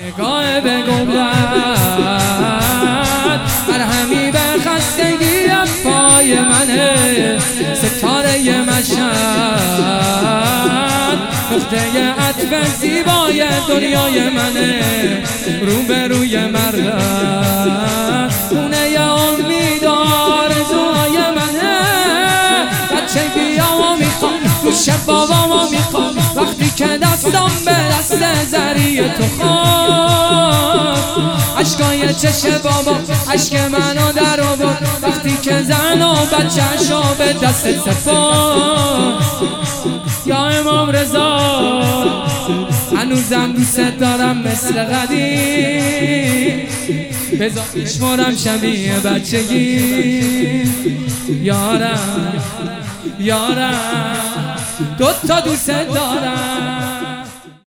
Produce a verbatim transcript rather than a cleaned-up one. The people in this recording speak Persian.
نگاه به گمرد مرهمی به خستگی پای منه، ستاره مشهد نقطه عطف زیبای دنیای منه، رو به روی مردم خونه امید آرزوهای منه. بچگی ها میخوام گوش بابامو میخوام، وقتی که دستم به دست زری تو خواب، عشقای چشم بابا عشق منو در آورد، وقتی که زن و بچه‌شو به دست سپرد. یا امام رضا هنوزم دوست دارم مثل قدیم، بذار بشمرم شبیه بچگی. یارم یارم دوتا دوست دارم.